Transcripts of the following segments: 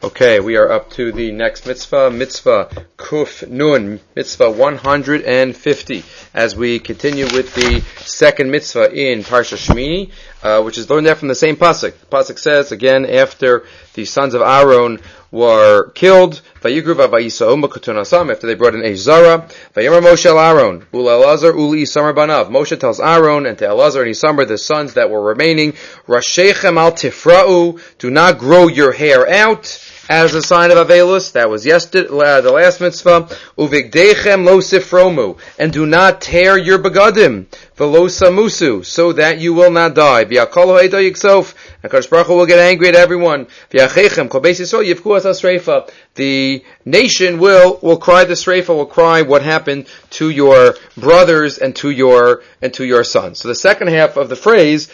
Okay, we are up to the next mitzvah, mitzvah Kuf Nun, mitzvah 150, as we continue with the second mitzvah in Parsha Shemini, which is learned that from the same pasuk. The pasuk says, again, after the sons of Aaron were killed, Vayigru v'vayisa'u mekutunasam, after they brought in a Zara, Vayomer Moshe el Aaron, ul Elazar uli Isamar banav. Moshe tells Aaron and to Elazar and Isamar, the sons that were remaining, Rashechem al tifra'u, do not grow your hair out, as a sign of Avelus. That was yesterday, the last mitzvah. Uvigdeichem lo sifromu, and do not tear your begadim, velo samusu, so that you will not die. V'yakol ha'edo yiksof, and Kadosh Baruch Hu will get angry at everyone. V'yachechem kol beis Yisrael yivku as hasreifa, the nation will cry the sreifa, will cry what happened to your brothers and to your sons. So the second half of the phrase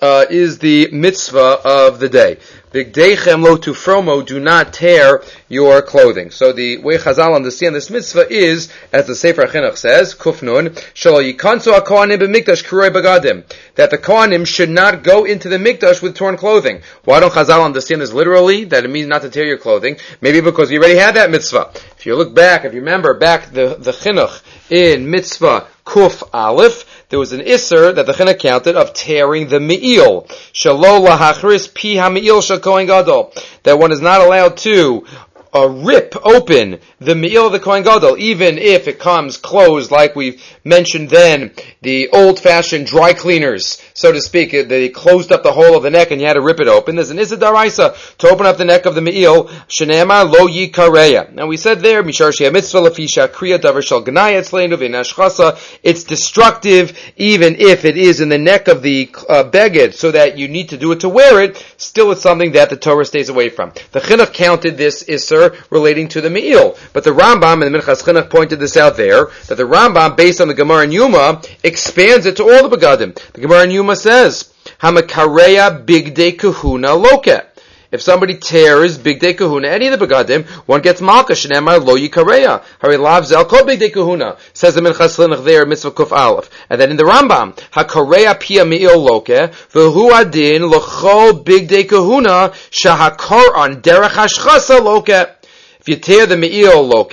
is the mitzvah of the day. V'gdeichem lo tufromo, do not tear your clothing. So the way Chazal understand this mitzvah is, as the Sefer HaChinuch says, Kufnun, shelo yikansu ha-kohanim b'mikdash kuroi bagadim, that the kohanim should not go into the mikdash with torn clothing. Why don't Chazal understand this literally, that it means not to tear your clothing? Maybe because we already had that mitzvah. If you look back, if you remember back the Chinuch in mitzvah Kuf Aleph, there was an Isser that the Chinuch counted of tearing the Me'il. Shelo lahachris pi ha-Me'il shel Kohen Gadol. That one is not allowed to rip open the Me'il of the Kohen Gadol, even if it comes closed, like we mentioned then, the old-fashioned dry cleaners, so to speak, they closed up the hole of the neck and you had to rip it open. There's an Issa Daraisa to open up the neck of the Me'il, Shenema lo yikareya. Now we said there, Mishar shea mitzvah lefisha kriya davar shel gnaya etzleinu v'nashchasa, it's destructive, even if it is in the neck of the beged, so that you need to do it to wear it, still it's something that the Torah stays away from. The Chinuch counted this Isser relating to the Me'il. But the Rambam and the Minchas Chinuch pointed this out there, that the Rambam, based on the Gemara in Yuma, expands it to all the Begadim. The Gemara in Yuma says, Hamakareya bigdei kahuna loke. If somebody tears bigdei kahuna, any of the Begadim, one gets malka, shenemar lo yikareya. Hari lav zel kol bigdei kahuna, says the Minchas Chinuch there, mitzvah kuf aleph. And then in the Rambam, hakareya pia me'il loke, v'hu adin l'chol bigdei kahuna, shahakor on derech hashchasa loke. If you tear the Me'il Loke,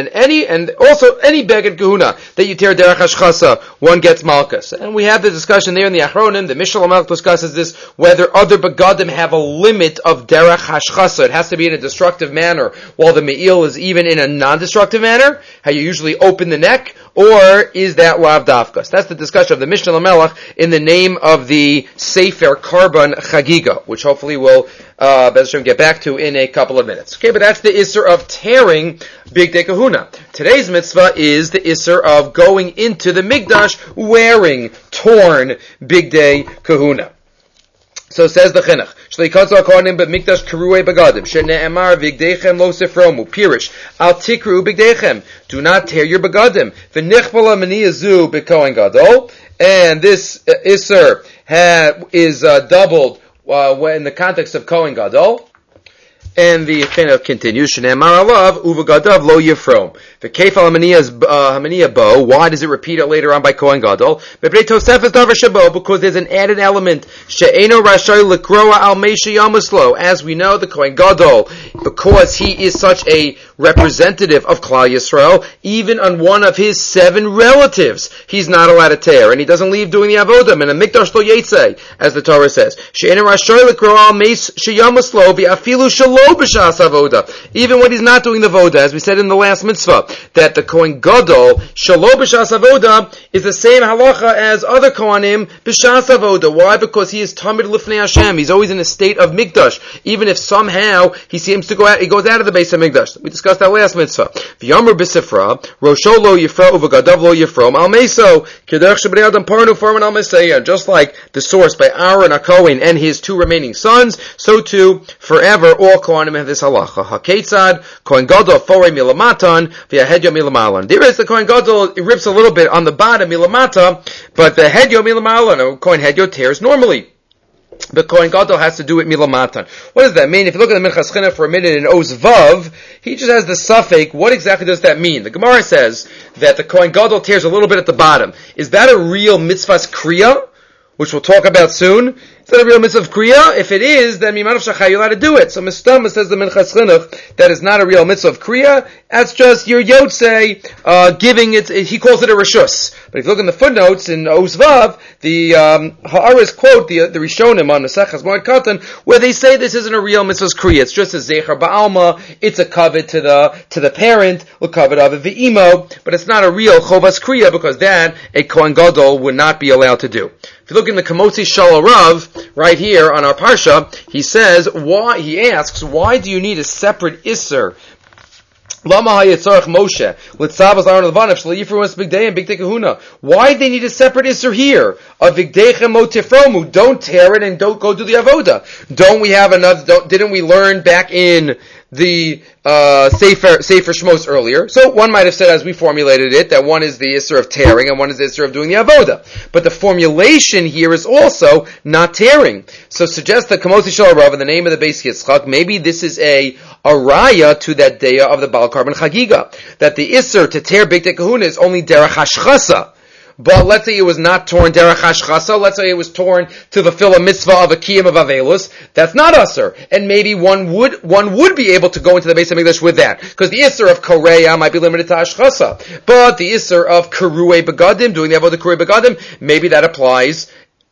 and also any Beged Kahuna that you tear Derech Hashchasa, one gets Malchus. And we have the discussion there in the Achronim, the Mishnah Lamelech discusses this, whether other Begadim have a limit of Derech Hashchasa. It has to be in a destructive manner, while the Me'il is even in a non-destructive manner, how you usually open the neck, or is that Lav Dafkas? That's the discussion of the Mishnah Lamelech in the name of the Sefer Karban Chagiga, which hopefully we'll Bez Hashem get back to in a couple of minutes. Okay, but that's the Isser of tearing Bigdei Kahuna. Today's mitzvah is the Isser of going into the Mikdash wearing torn Bigdei Kahuna. So says the Chinuch, Shleikatzu HaKohanim b'mikdash karuei begadim, shene'emar v'gdeichem lo sifromu, pirish, al tikru b'gdeichem, do not tear your begadim, v'nichpala meniyazu b'kohen gadol, and this Isser is doubled in the context of Kohen Gadol. And the Chinuch continues, Shneimar alav uvagadav lo yifrom. The kefal hamaniya bo. Why does it repeat it later on by Kohen Gadol? Because there's an added element. She'eno rashay lekroa al meisha yamuslo. As we know, the Kohen Gadol, because he is such a representative of Klal Yisrael, even on one of his 7 relatives, he's not allowed to tear, and he doesn't leave doing the avodim, and a mikdash lo yetzei, as the Torah says. She'eno rashay lekroa al meisha yamuslo v'afilu shalom. Even when he's not doing the voda, as we said in the last mitzvah, that the Kohen Gadol, Shalo b'shas avoda, is the same halacha as other Kohanim b'shas avoda. Why? Because he is tamid lifnei Hashem. He's always in a state of mikdash. Even if somehow he seems to go out, he goes out of the base of mikdash. We discussed that last mitzvah. V'yomer b'sifra, Rosho lo yifra uvagadav lo yifrom al meso, k'derech shebnei adam parnu farman al mesayah. Just like the source by Aaron HaKohen and his 2 remaining sons, so too forever all Kohanim have this halacha. Haketzad, Kohen Gadol, forei milamatan, v'ahedyo milamalan. There is the Kohen Gadol, it rips a little bit on the bottom, milamata, but the hedyo milamalan, Kohen hedyo tears normally. The Kohen Gadol has to do it milamatan. What does that mean? If you look at the Minchas Chinuch for a minute in Oz Vav, he just has the suffix. What exactly does that mean? The Gemara says that the Kohen Gadol tears a little bit at the bottom. Is that a real mitzvah's kriya, which we'll talk about soon? Is that a real mitzvah of kriya? If it is, then mimanav shachai, you're allowed to do it. So Mistama says the Minchas Chinuch, that is not a real mitzvah of kriya. That's just your yotzei, giving it, he calls it a reshus. But if you look in the footnotes in Osvav, the Ha'aris quote the Rishonim on Maseches Moed Katan, where they say this isn't a real mitzvah's kriya. It's just a zecher ba'alma. It's a covet to the parent, or covet of a ve'imo, but it's not a real chovas kriya, because that a Kohen Gadol would not be allowed to do. If you look in the Kamotzi Shalarav, right here on our Parsha, he says, he asks, why do you need a separate Isser? Lama hayetzarach Moshe litzavas Aaron levanev shlo yifru es bigdei and bigdei kahuna. Why they need a separate Isser here? A bigdeichem motifromu. Don't tear it and don't go do the avoda. Don't we have another? Didn't we learn back in the Sefer Shmos earlier? So one might have said, as we formulated it, that one is the Isser of tearing and one is the Isser of doing the avoda. But the formulation here is also not tearing. So suggest that Kamotzi Shalarav in the name of the Beis Yitzchak, maybe this is a raya to that day of the Baal Karban Chagiga, that the Isser to tear Bigdei Kahuna is only derech hashchasa. But let's say it was not torn derech hashchasa, let's say it was torn to fulfill a mitzvah of a kiyum of avelus, that's not usher. And maybe one would be able to go into the Beis HaMikdash with that. Because the Isser of koreya might be limited to hashchasa. But the Isser of karui begadim, doing the avodah karui begadim, maybe that applies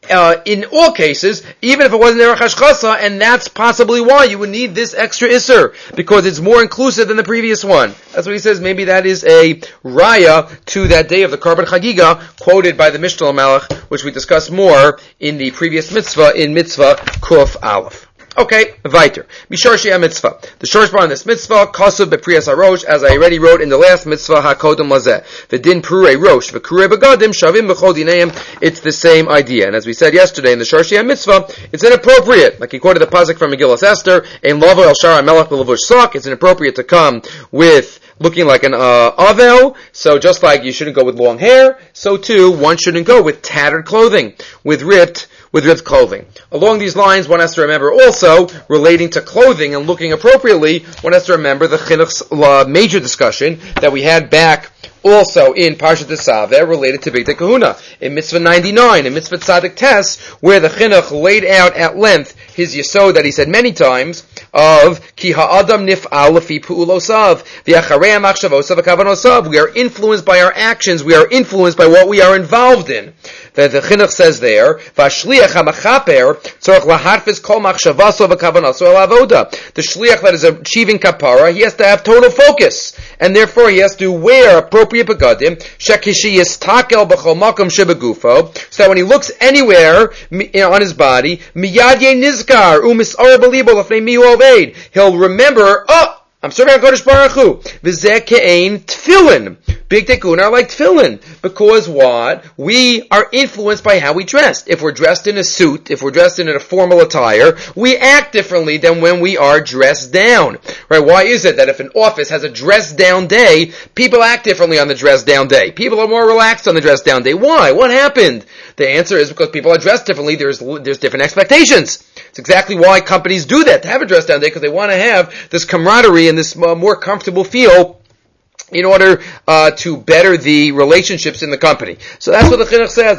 in all cases, even if it wasn't derech hashchasa, and that's possibly why you would need this extra Isser, because it's more inclusive than the previous one. That's what he says. Maybe that is a raya to that day of the Karban Chagiga, quoted by the Mishnah Malach, which we discussed more in the previous mitzvah, in mitzvah Kuf Aleph. Okay, weiter. Mishor Shea mitzvah. The short part on this mitzvah, Kasuv bepriyas harosh, as I already wrote in the last mitzvah, Hakodem lazeh. V'din prure rosh, v'kurei begadim, shavim b'chol dineim. It's the same idea. And as we said yesterday in the Shor Shea mitzvah, it's inappropriate. Like he quoted the pasuk from Megillas Esther, Ein lavo el shara melech b'levush sak. It's inappropriate to come with looking like an avel. So just like you shouldn't go with long hair, so too one shouldn't go with tattered clothing, with ripped clothing. Along these lines, one has to remember also, relating to clothing and looking appropriately, one has to remember the Chinuch's major discussion that we had back also in Parshat Tesaveh related to Bigdei Kahuna. In Mitzvah 99, in Mitzvah Tzadik Tes, where the Chinuch laid out at length his yesod that he said many times, of Ki ha'adam nif'al lefi pu'ulosav, v'acharei ha'machshavosav v'kavanosav. We are influenced by our actions, we are influenced by what we are involved in. The Chinuch says there, V'ashliach ha'machaper tzorach laharfis kol machshavaso v'kavanaso el avoda. The shliach that is achieving kapara, he has to have total focus, and therefore he has to wear appropriate begadim, shekishi yistakel b'chol makom shebegufo, so that when he looks anywhere on his body, miyad ye nizkar u'mis'ar b'libo l'fnei mi hu oved. He'll remember, I'm serving HaKadosh Baruch Hu. V'zeh ke'ein tefillin. Bigdei Kahuna are like tefillin. Because what? We are influenced by how we dress. If we're dressed in a suit, if we're dressed in a formal attire, we act differently than when we are dressed down. Right? Why is it that if an office has a dressed down day, people act differently on the dressed down day? People are more relaxed on the dressed down day. Why? What happened? The answer is because people are dressed differently, there's different expectations. It's exactly why companies do that, to have a dress down day, because they want to have this camaraderie and this more comfortable feel in order to better the relationships in the company. So that's what the Chinuch says,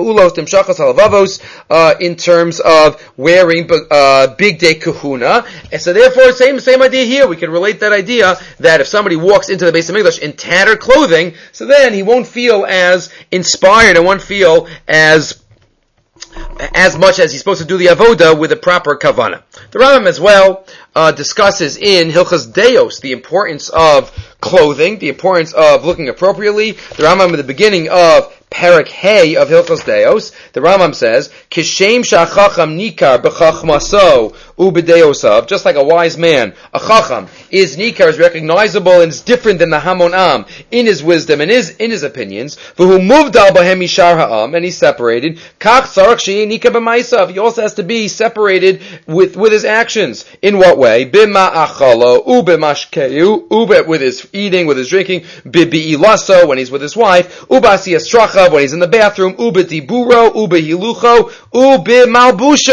in terms of wearing Bigdei Kahuna. And so therefore, same idea here. We can relate that idea that if somebody walks into the Beis HaMikdash in tattered clothing, so then he won't feel as inspired and won't feel as much as he's supposed to do the avoda with a proper kavana. The Rambam as well discusses in Hilchas Deos the importance of clothing, the importance of looking appropriately. The Rambam at the beginning of Parak Hey of Hilchos Deos, the Rambam says, Kishem sha'chacham nikar b'chachmaso u'b'deosav, just like a wise man, a chacham is nikar, is recognizable and is different than the Hamon Am in his wisdom and in his opinions, v'hu muvdal b'hem mishar ha'am, and he's separated, kach tzarach she'eh nikar b'maisav, he also has to be separated with his actions. In what way? B'ma achalo, u'b'mashkeu, with his eating, with his drinking, b'bi'ilaso, when he's with his wife, u'b'asi estracha, when he's in the bathroom, ube diburo, ube hilucho, ube malbusho.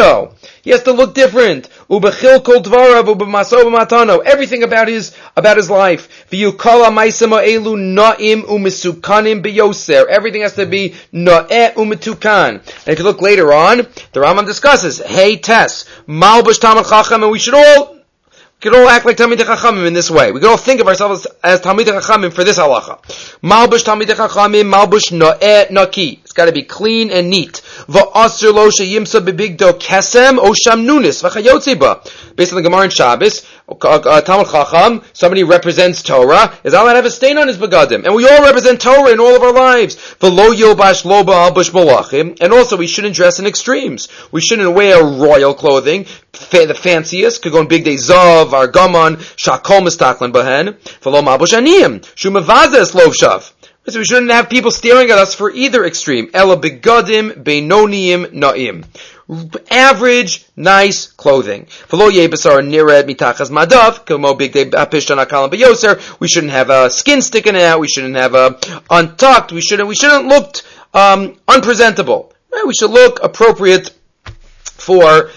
He has to look different. Ubechil kol dvarav ubemaso b'matano. Everything about his life. V'yukala ma'isema elu na'im u'misukanim b'yoser. Everything has to be na'eh u'metukan. And if you look later on, the Rambam discusses, hey Tess, malbush Talmid Chacham, and we could all act like Talmidei Chachamim in this way. We could all think of ourselves as Talmidei Chachamim for this halacha. Malbush Talmidei Chachamim, malbush na'eh naki. It's got to be clean and neat. Va'asr lo sheyimsa bebigdo kesem o shamnunis v'chayotze ba. Based on the Gemara in Shabbos, Talmid Chacham, somebody represents Torah, is allowed to have a stain on his begadim. And we all represent Torah in all of our lives. V'lo yilbash lo ba'albush malachim. And also we shouldn't dress in extremes. We shouldn't wear royal clothing. The fanciest could go on big day zav, argaman, shakol mistaklan bahen. V'lo mabush aniyim. Shu mevazes lovshav. So we shouldn't have people staring at us for either extreme. Ela begadim beinoniyim na'im. Average, nice clothing. V'lo yebasar nired mitachas madav, kamo big day apishtan akalam beyoser. We shouldn't have a skin sticking out. We shouldn't have a untucked. We shouldn't look unpresentable. Right? We should look appropriate for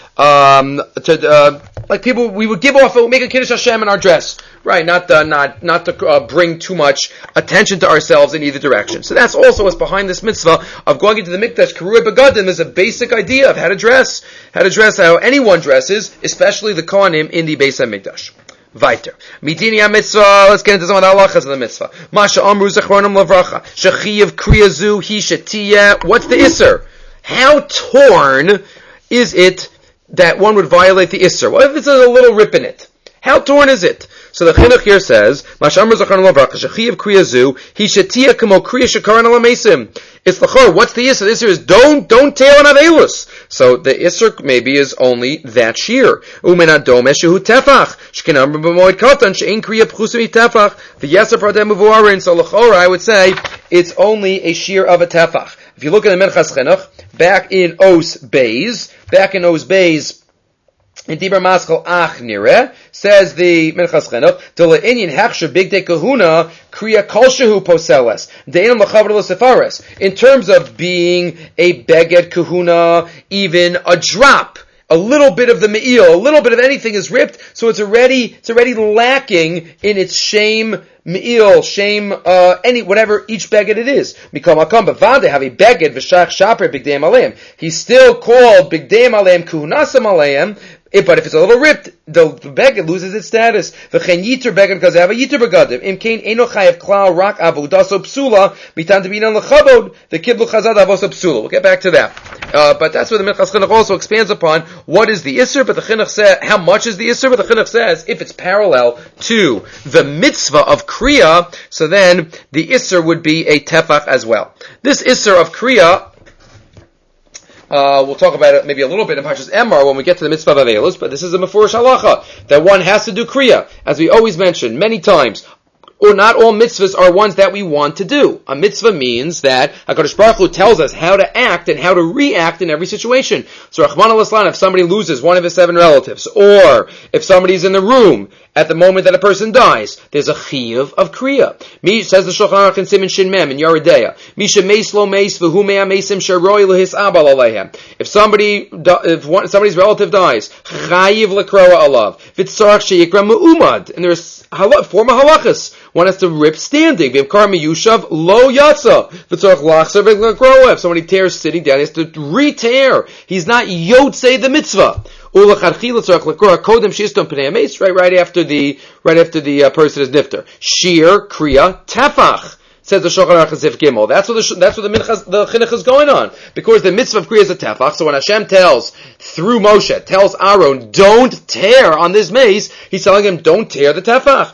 like people. We would give off, make a kiddush Hashem in our dress. Right, not to bring too much attention to ourselves in either direction. So that's also what's behind this mitzvah of going into the mikdash. Karui begadim is a basic idea of how to dress, how anyone dresses, especially the kohanim in the Beis HaMikdash. Weiter. Midini mitzvah. Let's get into some of the halachas of the mitzvah. Masha amru zechronim lavracha. Shechiyav kriyazu hi shetiyah. What's the isser? How torn is it that one would violate the isser? What if it's a little rip in it? How torn is it? So the chinuch here says, "Mashamar zacharnu lavraka shechiyav kriyazu he shetia kamo kriya shekaran alamesim." It's lachor. What's the isser? The isser is don't tear on avelus. So the isser maybe is only that shear. Umen adom eshehu tefach shkenam b'moed katan she'in kriya pchusim tefach v'yasser pradem uvuarin. So lachor, I would say it's only a shear of a tefach. If you look at the Minchas Chinuch, back in Os Beis, in Dibur Maskal Ach Nireh, says the Minchas Chinuch, Dela Inyan Hechsher Big Day Kahuna, Kriya Kolshehu Poseles, Deinam Lachavar L'Sefares. In terms of being a Beged Kahuna, even a drop, a little bit of the me'il, a little bit of anything is ripped, so it's already lacking in its shame, me'il, shame, whatever each beged it is. Mikol makom b'vade have a beged v'shach shaper bigdeim aleim. He's still called bigdeim aleim kuhunasam aleim. But if it's a little ripped, the beged loses its status. V'chen yiter beged because they have a yiter begadim. Im kein eno chayev klal rak avodaso psula mitan debinan lechabod the kiblu chazad avoso psula. We'll get back to that. But that's what the Minchas Chinuch also expands upon. What is the isser? But the Chinuch says, how much is the isser? But the Chinuch says, if it's parallel to the mitzvah of kriya, so then the isser would be a tefach as well. This isser of kriya, we'll talk about it maybe a little bit in Parshas Emor when we get to the mitzvah of avelus, but this is a mefurish halacha that one has to do kriya, as we always mention many times. Or not all mitzvahs are ones that we want to do. A mitzvah means that HaKadosh Baruch Hu tells us how to act and how to react in every situation. So Rahman al-Islan, if somebody loses one of his 7 relatives, or if somebody's in the room at the moment that a person dies, there's a chiyuv of kriya. Says the Shulchan Aruch in Siman Shin Mem in Yeridea. Misha meis lo meis v'hu mea meisim sharoi l'his abal aleihem. If somebody's relative dies, chayiv l'kroa alav v'tzarach sheyikra me'umad. And there's form of halachas. One has to rip standing. If somebody tears sitting down, he has to re-tear. He's not yotzei the mitzvah. Right after the person is nifter. Shir kriya tefach. Says the Shulchan Aruch Sif Gimel. That's what the chinuch is going on. Because the mitzvah of kriya is a tefach. So when Hashem tells Aaron, don't tear on this mace, he's telling him, don't tear the tefach.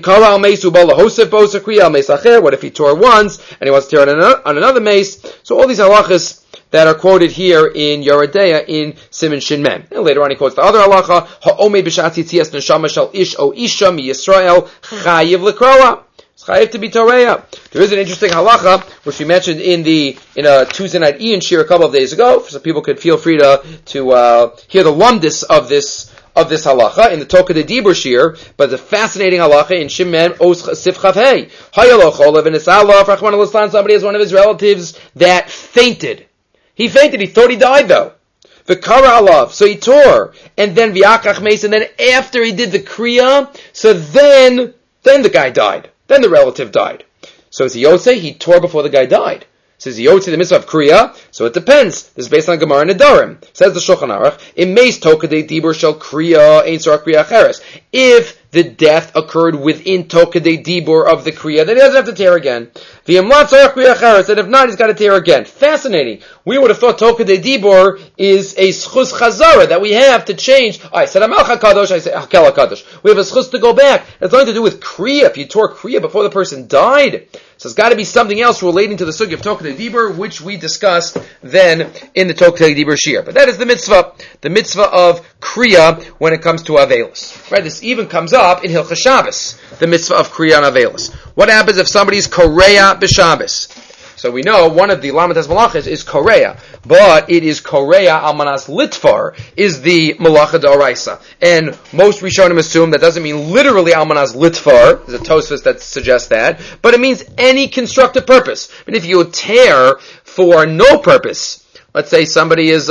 What if he tore once and he wants to tear on another mace? So all these halachas that are quoted here in Yeridea in Siman Shin Mem. And later on he quotes the other halacha, Ha'omed b'shat yitzias neshama shel ish o isha mi Yisrael chayiv l'kroa. It's chayiv to be toreya. There is an interesting halacha which we mentioned in a Tuesday night Ian Shir a couple of days ago, so people could feel free to hear the lumdis of this halacha in the Toka de Dibur Shir, but the fascinating halacha in Shimon Os Sif Chav Hey. Hayalochol and Isalav Rachman al-Islan, somebody has one of his relatives that fainted. He fainted. He thought he died though. V'kara alav, so he tore, and then v'yakach meis, and then after he did the kriya, so then the guy died. Then the relative died. So as Yotze, he tore before the guy died. Says Yotze, the mitzvah of kriya, so it depends. This is based on Gemara and Nedarim. Says the Shulchan Aruch, in meis tokadei dibur shel kriya, ein sar kriya acheres. If the death occurred within tokadei dibur of the kriya, then he doesn't have to tear again. V'yamlat sar kriya acheres, and if not, he's got to tear again. Fascinating. We would have thought tokadei dibur is a schus chazara that we have to change. I said Amal HaKadosh, I said Hakel HaKadosh. We have a schus to go back. It's nothing to do with kriya. If you tore kriya before the person died, so it's got to be something else relating to the sugya of tokadei dibur, which we discussed then in the tokadei dibur shir. But that is the mitzvah of kriya when it comes to avelis. Right? This even comes up in Hilchos Shabbos, the mitzvah of kriya and avelis. What happens if somebody's koreya b'Shabbos? So we know one of the Lamadas Malachas is Korea, but it is Korea Almanas Litvar is the Malacha D'Oraisa. And most Rishonim assume that doesn't mean literally Almanas Litvar, there's a Tosfos that suggests that, but it means any constructive purpose. I mean, if you tear for no purpose, let's say somebody is,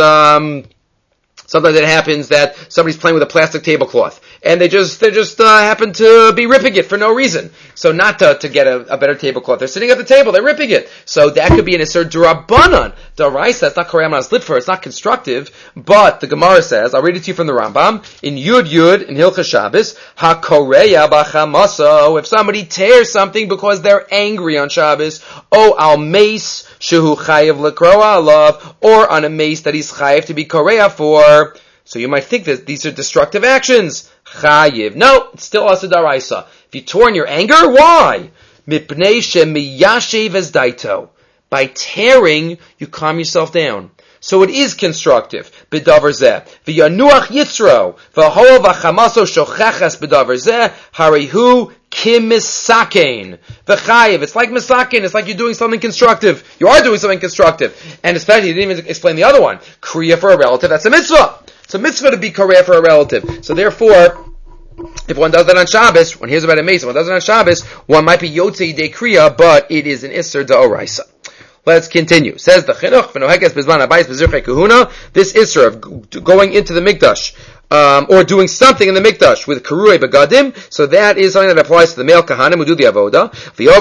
sometimes it happens that somebody's playing with a plastic tablecloth, and they just happen to be ripping it for no reason. So not to get a better tablecloth. They're sitting at the table, they're ripping it. So that could be an Isser D'Rabbanan. D'Oraisa, that's not Koreya Manas Litvar, it's not constructive, but the Gemara says, I'll read it to you from the Rambam, in Yud, in Hilchos Shabbos, HaKoreya B'Chamaso, if somebody tears something because they're angry on Shabbos, O al meis, shehu chayev lekroa alav, or on a mace that he's chayev to be Koreya for. So you might think that these are destructive actions. Chayiv. No, it's still asa daraisa. If you tore in your anger, why? Mipnei shemiyashev ezdaito. By tearing, you calm yourself down. So it is constructive. B'davar zeh. V'yanuach yitzro. V'ho v'chamaso shochachas b'davar zeh. Harihu kimisakein. V'chayiv. It's like misakein. It's like you're doing something constructive. You are doing something constructive. And especially, you didn't even explain the other one. Kriya for a relative. That's a mitzvah. It's a mitzvah to be korea for a relative. So therefore, if one does that on Shabbos, one hears about a mason, one does it on Shabbos, one might be yotzei de kriya, but it is an isser d'oraisa. Let's continue. Says the Chinuch, v'nohekes bezman habayis b'zirchei kahuna, this isser of going into the mikdash, or doing something in the mikdash with karuei begadim, so that is something that applies to the male kahanim who do the avoda.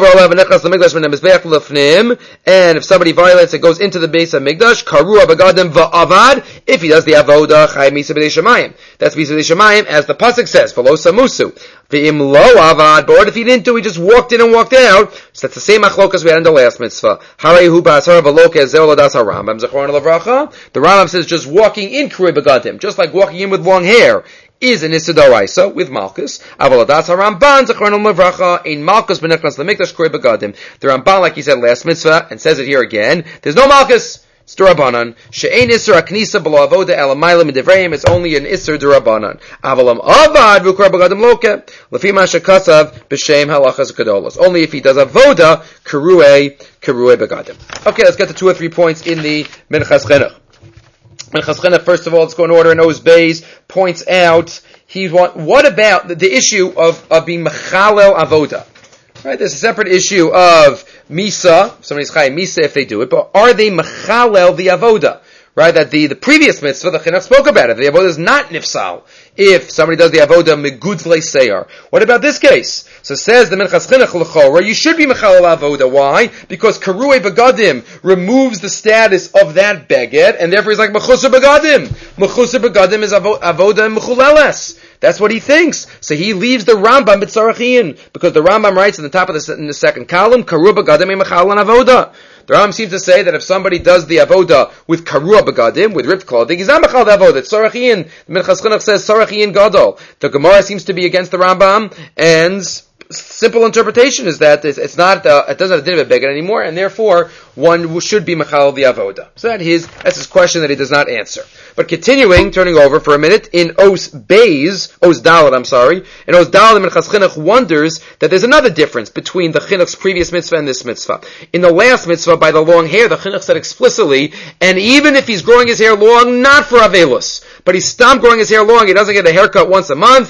And if somebody violates it, goes into the base of mikdash, karua begadim va'avad, if he does the avoda, chay misa b'dei shemayim. That's misa b'dei shemayim, as the pasuk says, v'lo samusu. V'im lo avad, but what if he didn't do, he just walked in and walked out? So that's the same achlokas we had in the last mitzvah. Harehu ba'asar v'lo ke'ezeh l'das ha'rambam, zechron l'vracha. The Rambam says just walking in karuei begadim, just like walking in with long hair, is an Issa D'Oraisa with Malchus. Avaladas HaRamban Zechron L'Mavracha in Malchus B'Nechnas L'Mikdash Korei Begadim. The Ramban, like he said last mitzvah, and says it here again, there's no Malchus. It's D'Rabbanan. She'ein Isser HaKnisa B'lo Avoda El Amayla Midivreim. It's only an Isser D'Rabbanan. Avalam Avad V'Korei Begadim Loke. L'fi Ma Shekasav B'Shem Halachas Kadolos. Only if he does Avoda Karuei Begadim. Okay, let's get to 2 or 3 points in the Minchas Chinuch. Minchas Chinuch, first of all, let's go in order. Oz Beis points out, what about the issue of being mechalel avoda? Right, there's a separate issue of misa, somebody's chayim misa if they do it, but are they mechalel the avoda? Right, that the previous mitzvah, the Chinuch spoke about it. The avoda is not nifsal if somebody does the avoda megudlei seyar. What about this case? So says the Minchas Chinuch l'chora, you should be mechalel avoda. Why? Because karuei begadim removes the status of that beged, and therefore he's like mechusar begadim. Mechusar begadim is avoda mechuleles. That's what he thinks. So he leaves the Rambam b'tzarachiyin, because the Rambam writes in the top of in the second column, karuei begadim mechal an avoda. The Rambam seems to say that if somebody does the avoda with karua begadim, with ripped clothing, he's not mechal the avoda. It's sorachiyin. The Minchas Chinuch says sorachiyin gadol. The Gemara seems to be against the Rambam, and simple interpretation is that it's not, it doesn't have a din of a beged anymore, and therefore one should be mechal the avoda. So that's his question that he does not answer. But continuing, turning over for a minute, in Oz Dalet, in Oz Dalet, the Minchas Chinuch wonders that there's another difference between the Chinuch's previous mitzvah and this mitzvah. In the last mitzvah, by the long hair, the Chinuch said explicitly, and even if he's growing his hair long, not for Avelus, but he's stopped growing his hair long, he doesn't get a haircut once a month,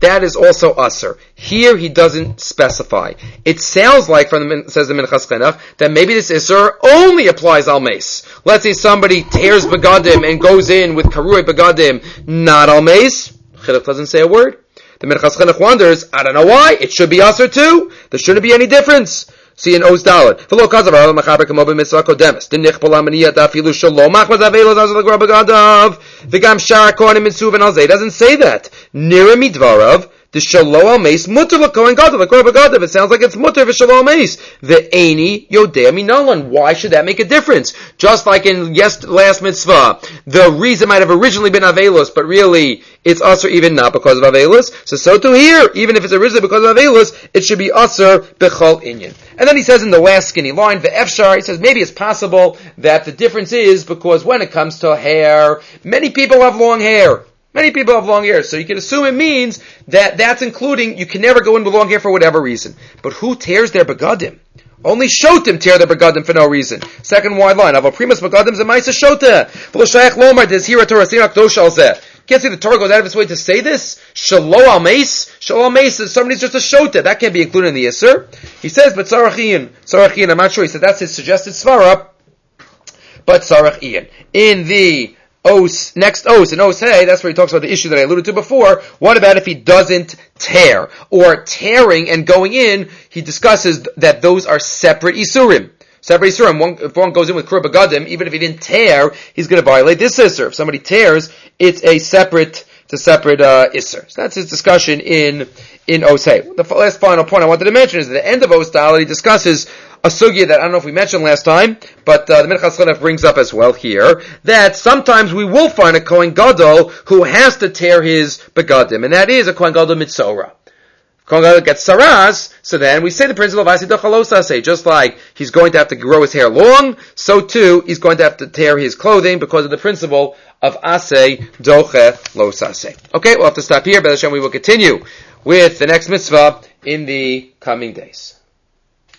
that is also Asr. Here he doesn't specify. It sounds like, says the Minchas Chinuch, that maybe this Isser only applies al Meis. Let's say somebody tears Begadim and goes in with Karui Begadim, not al Meis. Chinuch doesn't say a word. The Minchas Chinuch wonders, I don't know why, it should be Asr too. There shouldn't be any difference. See in Oz Dalet. V'lo kazav ha'al machaber kamo b'mitzvah kodemes. Dimnich pola maniyat afilu shalom. Machmaz avelos azal agra begadav. V'gam shar kohanim mitzuv and alzeh. It doesn't say that. Nira midvarav. The shalom al meis mutter l'kohen gadol l'kohen begadav. It sounds like it's mutter v'shalom al meis. Ve'eni yodea minalan. Why should that make a difference? Just like in last mitzvah, the reason might have originally been avelos, but really it's usher even not because of avelos. So too here, even if it's originally because of avelos, it should be usher b'chol inyan. And then he says in the last skinny line, ve'efshar, he says maybe it's possible that the difference is because when it comes to hair, many people have long hair. Many people have long hair, so you can assume it means that that's including, you can never go in with long hair for whatever reason. But who tears their begadim? Only shotim tear their begadim for no reason. Second wide line, avo primas begadim zemaisa shota. V'lo shayach lomar, there's here a Torah, sinach dosh al zeh. Can't see the Torah goes out of its way to say this. Shalo al meis. Shalo al meis is somebody's just a shota. That can't be included in the Yisr. He says, but Sarachian, I'm not sure. He said that's his suggested svara. But Sarachian. In the next Os, in Os Hey, that's where he talks about the issue that I alluded to before. What about if he doesn't tear? Or tearing and going in, he discusses that those are separate Isurim. Separate Isurim. If one goes in with Kur Begadim, even if he didn't tear, he's going to violate this Isser. If somebody tears, it's a separate Isser. So that's his discussion in Os Hey. The last final point I wanted to mention is at the end of Os Dalet, he discusses a sugya that I don't know if we mentioned last time, but the Minchas Chinuch brings up as well here, that sometimes we will find a Kohen Gadol who has to tear his begadim, and that is a Kohen Gadol mitzora. Kohen Gadol gets saras, so then we say the principle of Asi Dochalosase, just like he's going to have to grow his hair long, so too he's going to have to tear his clothing because of the principle of Ase Doche Losase. Okay, we'll have to stop here, but Hashem we will continue with the next mitzvah in the coming days.